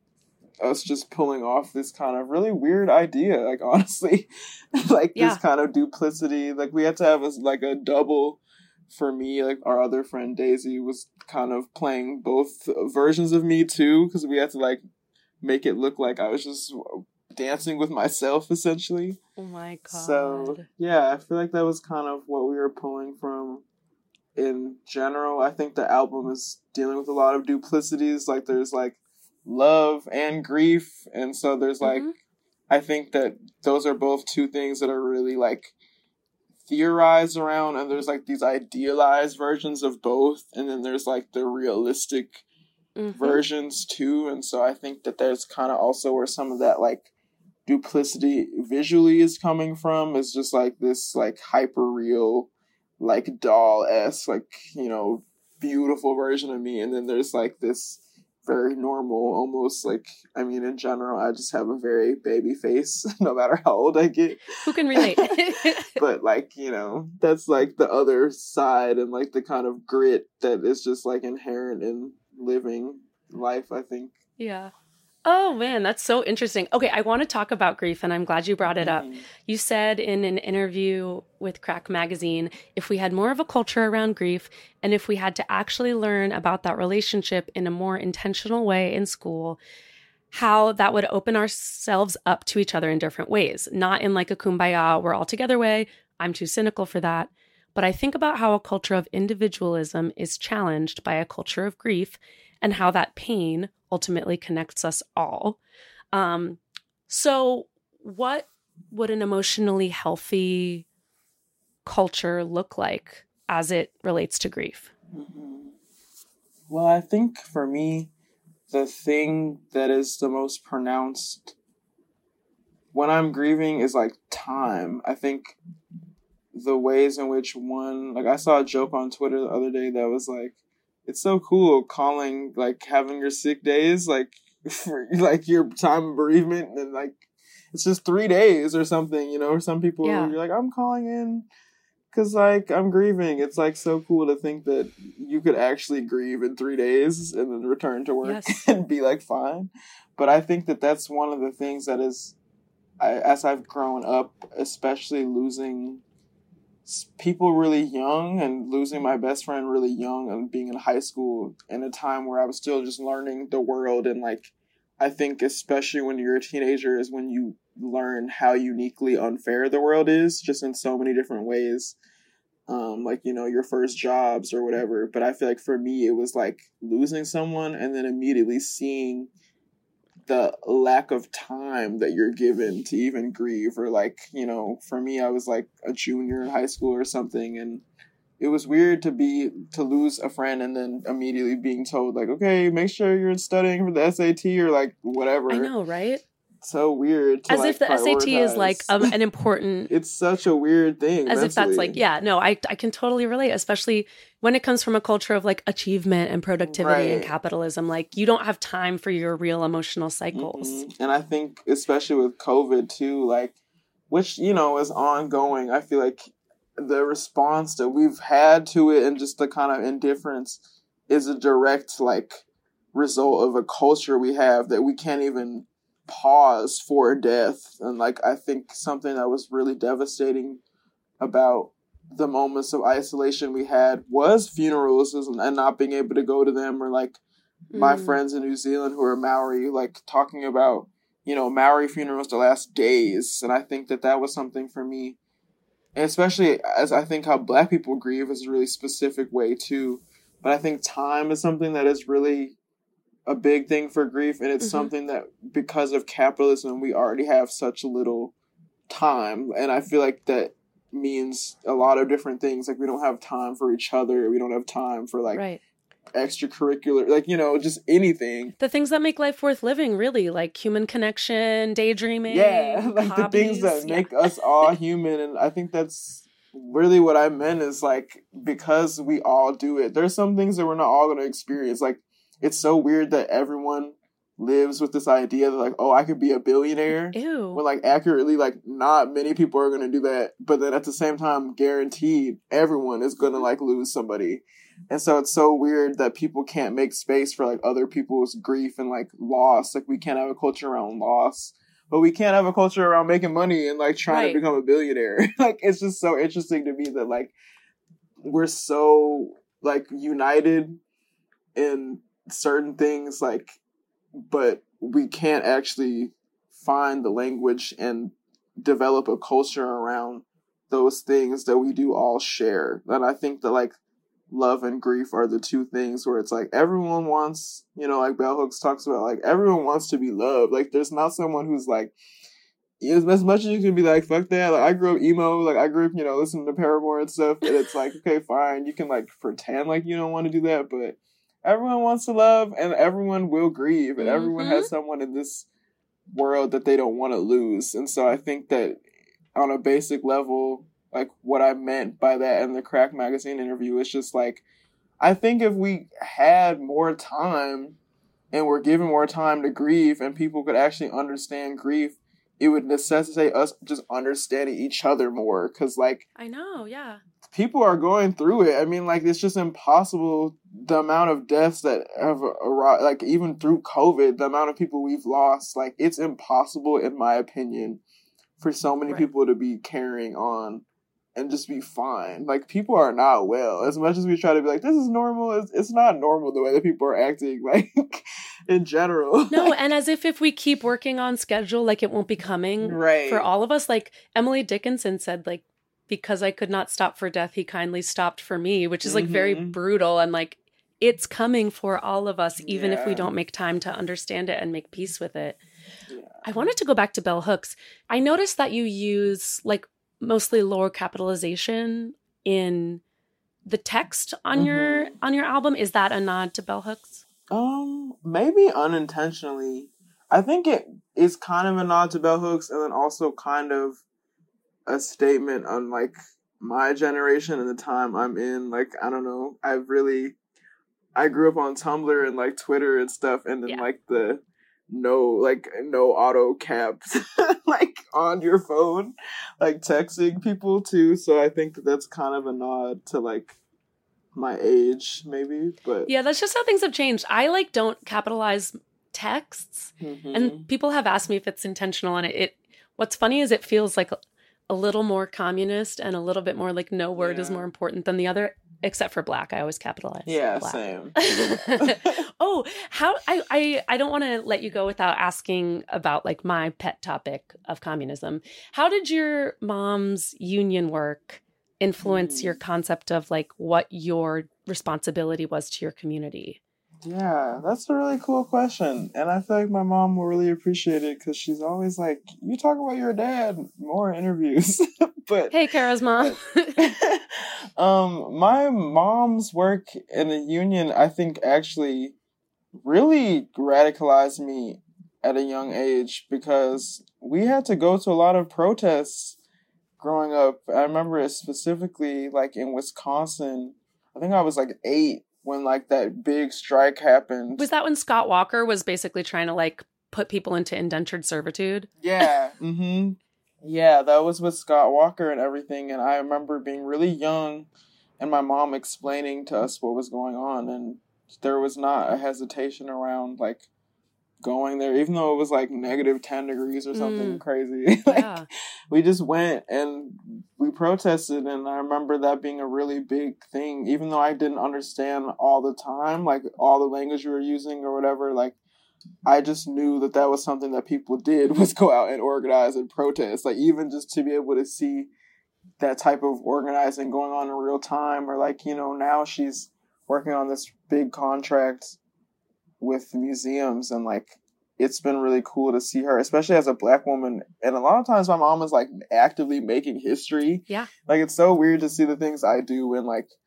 us just pulling off this kind of really weird idea, like, honestly, like, this kind of duplicity. Like, we had to have a double for me. Like, our other friend Daisy was kind of playing both versions of me too, because we had to, like, make it look like I was just dancing with myself, essentially. Oh my god. So, yeah, I feel like that was kind of what we were pulling from in general. I think the album is dealing with a lot of duplicities. Like, there's, like, love and grief. And so there's, like, I think that those are both two things that are really, like, theorized around. And there's, like, these idealized versions of both. And then there's, like, the realistic versions, too. And so I think that there's kind of also where some of that, like, duplicity visually is coming from, is just like this like hyper real, like doll-esque, like, you know, beautiful version of me, and then there's like this very normal, almost like, I mean, in general, I just have a very baby face no matter how old I get. Who can relate? But like, you know, that's like the other side, and like the kind of grit that is just like inherent in living life, I think. Yeah. Oh, man, that's so interesting. Okay, I want to talk about grief, and I'm glad you brought it up. You said in an interview with Crack Magazine, if we had more of a culture around grief, and if we had to actually learn about that relationship in a more intentional way in school, how that would open ourselves up to each other in different ways. Not in like a kumbaya, we're all together way. I'm too cynical for that. But I think about how a culture of individualism is challenged by a culture of grief, and how that pain ultimately connects us all. So what would an emotionally healthy culture look like as it relates to grief? Well, I think for me, the thing that is the most pronounced when I'm grieving is like time. I think the ways in which like, I saw a joke on Twitter the other day that was like, it's so cool calling, like, having your sick days, like, for, like, your time of bereavement, and, like, it's just 3 days or something, you know, or some people, you're like, I'm calling in because, like, I'm grieving. It's, like, so cool to think that you could actually grieve in 3 days and then return to work and be, like, fine. But I think that that's one of the things that is, as I've grown up, especially losing people really young, and losing my best friend really young, and being in high school in a time where I was still just learning the world. And like, I think especially when you're a teenager is when you learn how uniquely unfair the world is, just in so many different ways. Like, you know, your first jobs or whatever. But I feel like for me, it was like losing someone and then immediately seeing the lack of time that you're given to even grieve. Or like, you know, for me, I was like a junior in high school or something, and it was weird to lose a friend and then immediately being told like, okay, make sure you're studying for the SAT or like whatever. I know, right? So weird to, as like, if the prioritize. SAT is like an important it's such a weird thing as mentally. If that's like, yeah, no, I can totally relate, especially when it comes from a culture of like achievement and productivity and capitalism. Like, you don't have time for your real emotional cycles. And I think especially with COVID too, like, which, you know, is ongoing, I feel like the response that we've had to it and just the kind of indifference is a direct like result of a culture we have that we can't even pause for death. And like, I think something that was really devastating about the moments of isolation we had was funerals and not being able to go to them, or like my friends in New Zealand who are Maori, like talking about, you know, Maori funerals the last days. And I think that was something for me, and especially as I think how Black people grieve is a really specific way too. But I think time is something that is really a big thing for grief, and it's something that, because of capitalism, we already have such little time, and I feel like that means a lot of different things. Like, we don't have time for each other, we don't have time for like extracurricular, like, you know, just anything. The things that make life worth living, really, like human connection, daydreaming. Yeah, like hobbies. the things that make us all human. And I think that's really what I meant is like, because we all do it, there's some things that we're not all going to experience. Like, it's so weird that everyone lives with this idea that like, oh, I could be a billionaire. Ew. When like accurately, like not many people are going to do that. But then at the same time, guaranteed everyone is going to like lose somebody. And so it's so weird that people can't make space for like other people's grief and like loss. Like we can't have a culture around loss, but we can't have a culture around making money and like trying to become a billionaire. Like it's just so interesting to me that like we're so like united in certain things, like, but we can't actually find the language and develop a culture around those things that we do all share. And I think that like love and grief are the two things where it's like everyone wants, you know, like Bell Hooks talks about, like everyone wants to be loved. Like there's not someone who's like, as much as you can be like, fuck that. Like I grew up emo, like I grew up, you know, listening to Paramore and stuff. And it's like, okay, fine. You can like pretend like you don't want to do that, but everyone wants to love and everyone will grieve and everyone has someone in this world that they don't want to lose. And so I think that on a basic level, like what I meant by that in the Crack Magazine interview is just like, I think if we had more time and were given more time to grieve and people could actually understand grief, it would necessitate us just understanding each other more. Cause like, I know, yeah. People are going through it. I mean, like, it's just impossible. The amount of deaths that have arrived, like, even through COVID, the amount of people we've lost, like, it's impossible, in my opinion, for so many people to be carrying on and just be fine. Like, people are not well. As much as we try to be like, this is normal, it's not normal the way that people are acting, like, in general. No, and as if we keep working on schedule, like, it won't be coming for all of us. Like, Emily Dickinson said, like, because I could not stop for death, he kindly stopped for me, which is like very brutal. And like, it's coming for all of us, even if we don't make time to understand it and make peace with it. Yeah. I wanted to go back to Bell Hooks. I noticed that you use like mostly lower capitalization in the text on your album. Is that a nod to Bell Hooks? Maybe unintentionally. I think it is kind of a nod to Bell Hooks and then also kind of a statement on like my generation and the time I'm in. Like, I don't know. I grew up on Tumblr and like Twitter and stuff, and then like the no auto caps like on your phone, like texting people too. So I think that's kind of a nod to like my age, maybe. But yeah, that's just how things have changed. I like don't capitalize texts, and people have asked me if it's intentional. And it what's funny is it feels like a little more communist and a little bit more like no word is more important than the other, except for Black. I always capitalize. Yeah, Black. Same. Oh, how I don't want to let you go without asking about like my pet topic of communism. How did your mom's union work influence your concept of like what your responsibility was to your community? Yeah, that's a really cool question. And I feel like my mom will really appreciate it because she's always like, you talk about your dad more in interviews. But hey, Kara's mom. My mom's work in the union, I think, actually really radicalized me at a young age because we had to go to a lot of protests growing up. I remember it specifically like in Wisconsin. I think I was like 8. When like that big strike happened. Was that when Scott Walker was basically trying to like put people into indentured servitude? Yeah. Yeah, that was with Scott Walker and everything. And I remember being really young and my mom explaining to us what was going on. And there was not a hesitation around like going there, even though it was like -10 degrees or something crazy. Like, we just went and we protested, and I remember that being a really big thing, even though I didn't understand all the time, like all the language we were using or whatever. Like, I just knew that that was something that people did, was go out and organize and protest. Like, even just to be able to see that type of organizing going on in real time, or like, you know, now she's working on this big contract with museums, and like it's been really cool to see her, especially as a Black woman. And a lot of times my mom is like actively making history. Yeah. Like, it's so weird to see the things I do and like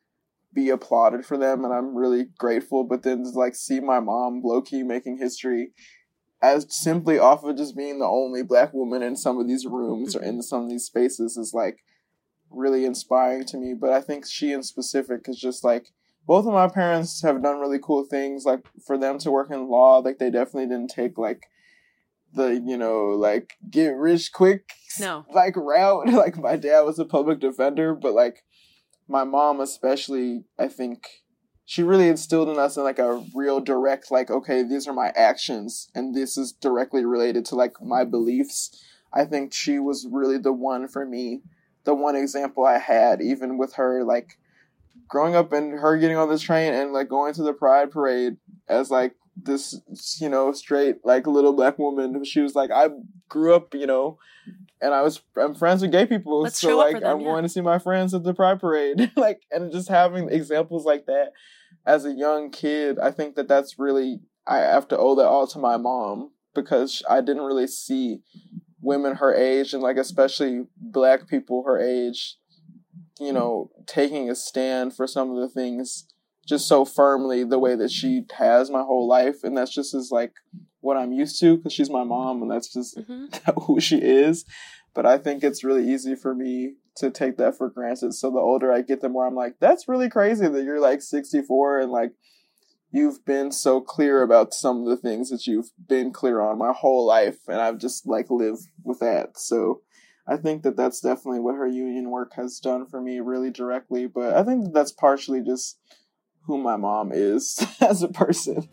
be applauded for them, and I'm really grateful. But then to like see my mom low-key making history as simply off of just being the only Black woman in some of these rooms or in some of these spaces is like really inspiring to me. But I think she in specific is just like, both of my parents have done really cool things. Like for them to work in law, like they definitely didn't take like the, you know, like get rich quick like route. Like my dad was a public defender, but like my mom especially, I think she really instilled in us in like a real direct, like, okay, these are my actions and this is directly related to like my beliefs. I think she was really the one for me, the one example I had, even with her, like growing up and her getting on this train and like going to the Pride Parade as like this, you know, straight like little Black woman. She was like, I grew up, you know, and I'm friends with gay people. Let's so show up like for them, I'm going to see my friends at the Pride Parade. Like, and just having examples like that as a young kid, I think that that's really, I have to owe that all to my mom, because I didn't really see women her age and like especially Black people her age, you know, taking a stand for some of the things just so firmly the way that she has my whole life. And that's just is like what I'm used to because she's my mom and that's just who she is. But I think it's really easy for me to take that for granted. So the older I get, the more I'm like, that's really crazy that you're like 64 and like you've been so clear about some of the things that you've been clear on my whole life. And I've just like lived with that. So I think that that's definitely what her union work has done for me really directly. But I think that that's partially just who my mom is as a person.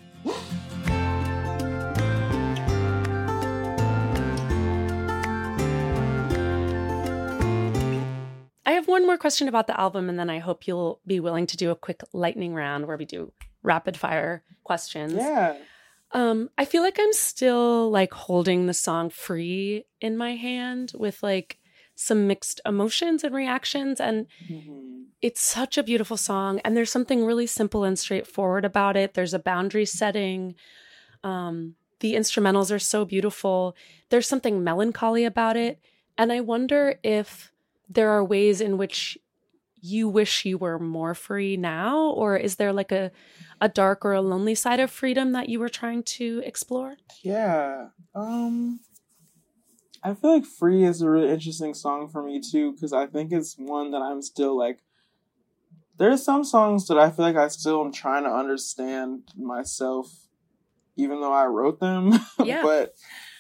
I have one more question about the album, and then I hope you'll be willing to do a quick lightning round where we do rapid fire questions. Yeah. I feel like I'm still like holding the song Free in my hand with like some mixed emotions and reactions. And it's such a beautiful song. And there's something really simple and straightforward about it. There's a boundary setting. The instrumentals are so beautiful. There's something melancholy about it. And I wonder if there are ways in which you wish you were more free now, or is there like a dark or a lonely side of freedom that you were trying to explore? Yeah. I feel like Free is a really interesting song for me too, because I think it's one that I'm still like, there's some songs that I feel like I still am trying to understand myself, even though I wrote them. Yeah. But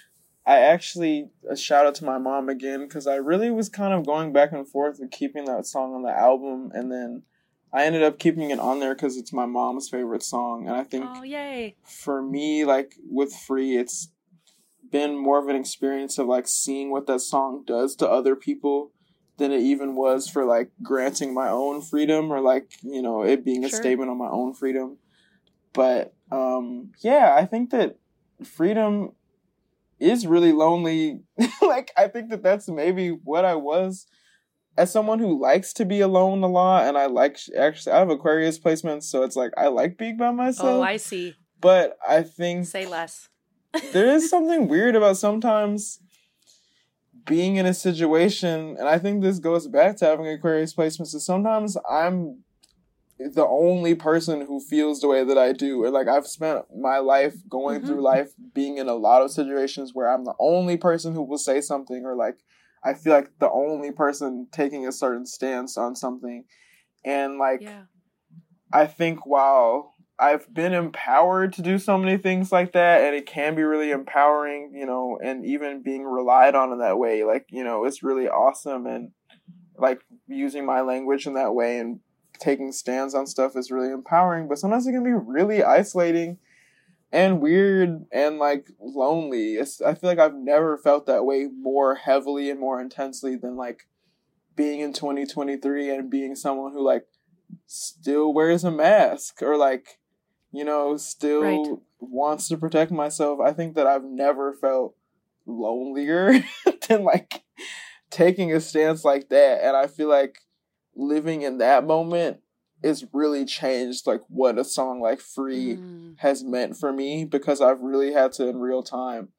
I actually, a shout out to my mom again, because I really was kind of going back and forth with keeping that song on the album, and then I ended up keeping it on there because it's my mom's favorite song. And I think for me, like with Free, it's been more of an experience of like seeing what that song does to other people than it even was for like granting my own freedom or like, you know, it being a statement on my own freedom. But yeah, I think that freedom is really lonely. Like, I think that that's maybe what I was as someone who likes to be alone a lot. And I like, actually, I have Aquarius placements, so it's like, I like being by myself. Oh, I see. But I think... Say less. There is something weird about sometimes being in a situation, and I think this goes back to having Aquarius placements, is sometimes I'm the only person who feels the way that I do. And like, I've spent my life going through life being in a lot of situations where I'm the only person who will say something, or like, I feel like the only person taking a certain stance on something. And like, I think while I've been empowered to do so many things like that, and it can be really empowering, you know, and even being relied on in that way, like, you know, it's really awesome. And like using my language in that way and taking stands on stuff is really empowering, but sometimes it can be really isolating and weird and like lonely. I feel like I've never felt that way more heavily and more intensely than like being in 2023 and being someone who like still wears a mask or like, you know, still wants to protect myself. I think that I've never felt lonelier than like taking a stance like that. And I feel like living in that moment is really changed like what a song like Free has meant for me, because I've really had to in real time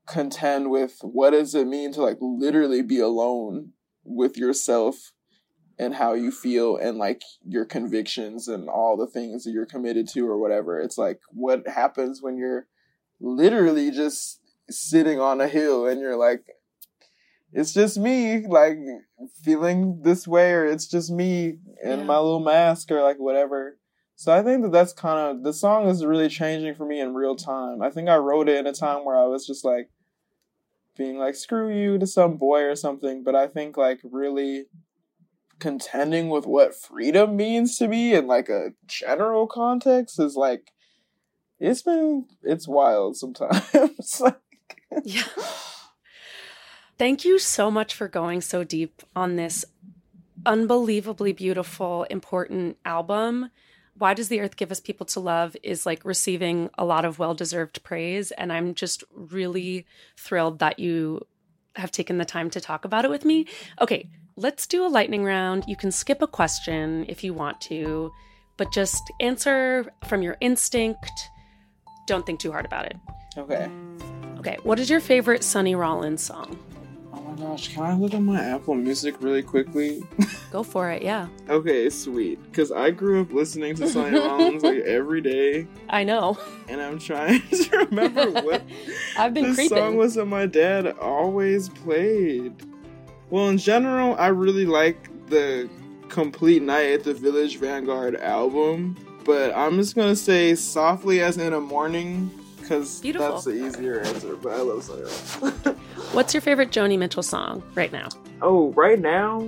contend with what does it mean to like literally be alone with yourself and how you feel and like your convictions and all the things that you're committed to or whatever. It's like what happens when you're literally just sitting on a hill and you're like, it's just me like feeling this way, or it's just me in my little mask or like whatever. So I think that's kind of, the song is really changing for me in real time. I think I wrote it in a time where I was just like being like, screw you to some boy or something. But I think like really contending with what freedom means to me in like a general context is like, it's wild sometimes. Like, yeah. Thank you so much for going so deep on this unbelievably beautiful, important album. Why Does the Earth Give Us People to Love is like receiving a lot of well-deserved praise. And I'm just really thrilled that you have taken the time to talk about it with me. Okay, let's do a lightning round. You can skip a question if you want to, but just answer from your instinct. Don't think too hard about it. Okay. Okay, what is your favorite Sonny Rollins song? Oh my gosh, can I look at my Apple Music really quickly? Go for it, yeah. Okay, sweet. Because I grew up listening to Sonny Rollins like every day. I know. And I'm trying to remember what I've been the song was that my dad always played. Well, in general, I really like the Complete Night at the Village Vanguard album. But I'm just going to say Softly as in a Morning, because that's the easier answer. But I love Sonny Rollins. What's your favorite Joni Mitchell song right now? Oh, right now?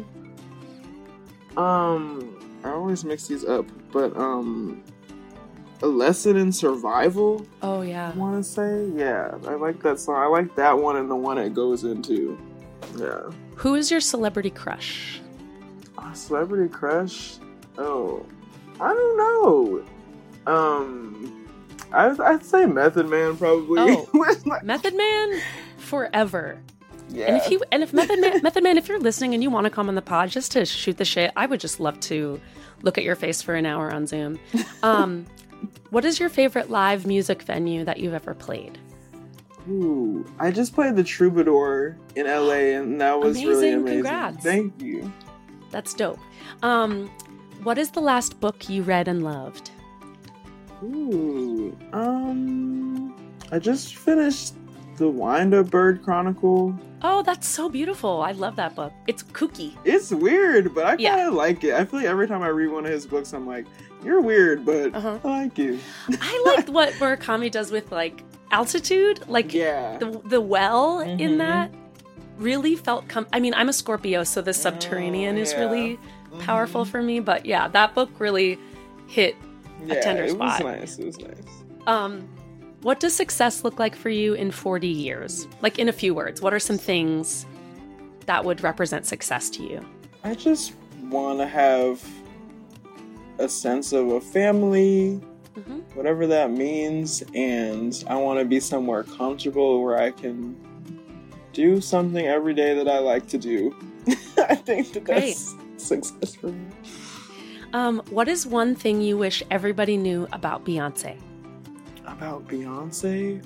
I always mix these up, but A Lesson in Survival. Oh yeah, I want to say, yeah, I like that song. I like that one and the one it goes into. Yeah. Who is your celebrity crush? Celebrity crush? Oh, I don't know. I'd say Method Man probably. Oh, Method Man forever. Yeah. And if Method Man, if you're listening and you want to come on the pod just to shoot the shit, I would just love to look at your face for an hour on Zoom. What is your favorite live music venue that you've ever played? Ooh, I just played the Troubadour in LA, and that was really amazing. Congrats. Thank you. That's dope. What is the last book you read and loved? Ooh, I just finished The Wind-Up Bird Chronicle. Oh, that's so beautiful. I love that book. It's kooky. It's weird, but I kind of like it. I feel like every time I read one of his books, I'm like, you're weird, but I like you. I liked what Murakami does with, like, altitude. Like, the well in that really felt... I mean, I'm a Scorpio, so the subterranean is really powerful for me. But, yeah, that book really hit a tender spot. It was nice. What does success look like for you in 40 years? Like, in a few words, what are some things that would represent success to you? I just want to have a sense of a family, whatever that means, and I want to be somewhere comfortable where I can do something every day that I like to do. I think that's success for me. What is one thing you wish everybody knew about Beyonce? About Beyonce?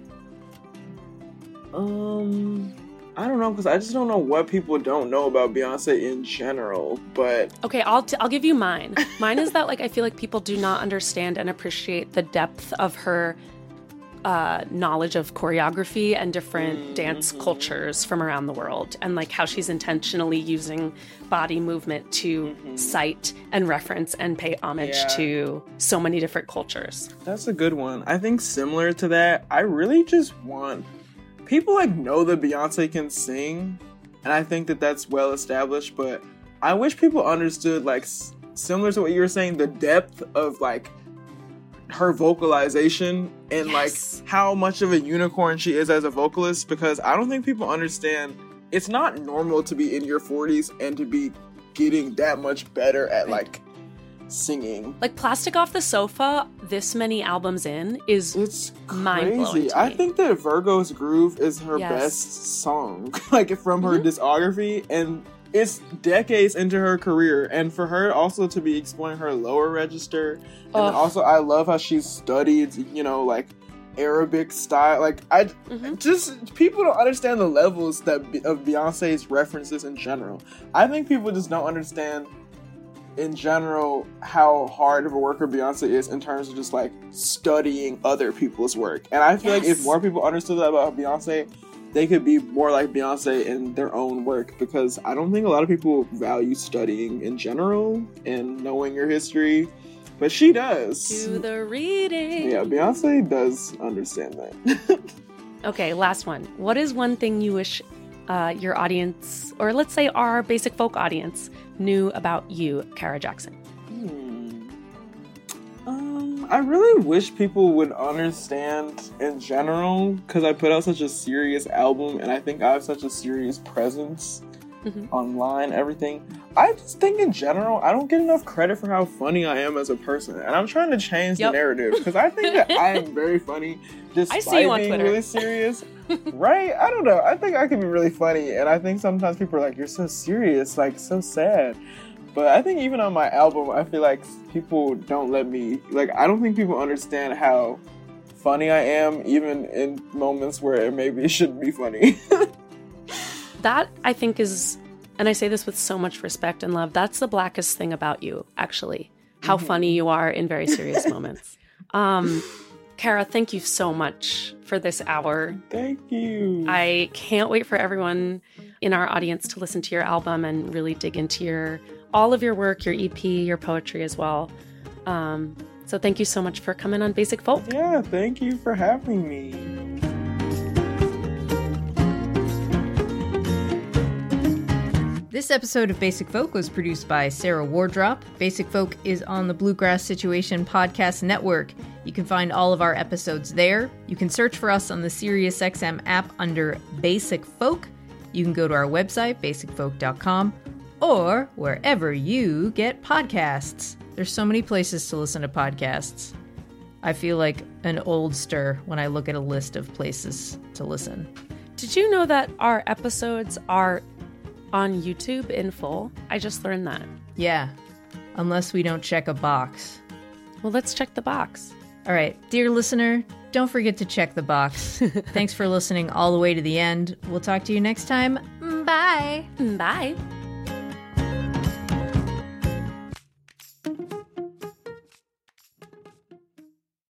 I don't know, because I just don't know what people don't know about Beyonce in general, but... Okay, I'll give you mine. Mine is that, like, I feel like people do not understand and appreciate the depth of her knowledge of choreography and different dance cultures from around the world, and, like, how she's intentionally using body movement to cite and reference and pay homage to so many different cultures. That's a good one. I think similar to that, I really just want... People, like, know that Beyonce can sing, and I think that that's well established, but I wish people understood, like, similar to what you were saying, the depth of, like, her vocalization and, like, how much of a unicorn she is as a vocalist, because I don't think people understand it's not normal to be in your 40s and to be getting that much better at, like, singing. Like, Plastic Off the Sofa, this many albums in, it's mind-blowing to me. I think that Virgo's Groove is her best song, like, from her discography, and it's decades into her career, and for her also to be exploring her lower register, and also I love how she's studied, you know, like, Arabic style. Like, just people don't understand the levels of Beyonce's references in general. I think people just don't understand in general how hard of a worker Beyonce is in terms of just like studying other people's work. And I feel like if more people understood that about Beyonce, they could be more like Beyonce in their own work, because I don't think a lot of people value studying in general and knowing your history, but she does. Do the reading. Yeah, Beyonce does understand that. Okay, last one. What is one thing you wish your audience, or let's say our Basic Folk audience, knew about you, Kara Jackson? I really wish people would understand in general, because I put out such a serious album and I think I have such a serious presence online, everything. I just think in general, I don't get enough credit for how funny I am as a person. And I'm trying to change the narrative, because I think that I am very funny despite being really serious. Right? I don't know. I think I can be really funny. And I think sometimes people are like, you're so serious, like so sad. But I think even on my album, I feel like people don't let me, like, I don't think people understand how funny I am, even in moments where maybe it shouldn't be funny. That, I think, is, and I say this with so much respect and love, that's the blackest thing about you, actually. How funny you are in very serious moments. Kara, thank you so much for this hour. Thank you. I can't wait for everyone in our audience to listen to your album and really dig into all of your work, your EP, your poetry as well. So thank you so much for coming on Basic Folk. Yeah, thank you for having me. This episode of Basic Folk was produced by Sarah Wardrop. Basic Folk is on the Bluegrass Situation Podcast Network. You can find all of our episodes there. You can search for us on the SiriusXM app under Basic Folk. You can go to our website, basicfolk.com, or wherever you get podcasts. There's so many places to listen to podcasts. I feel like an oldster when I look at a list of places to listen. Did you know that our episodes are on YouTube in full? I just learned that. Yeah, unless we don't check a box. Well, let's check the box. All right, dear listener, don't forget to check the box. Thanks for listening all the way to the end. We'll talk to you next time. Bye. Bye.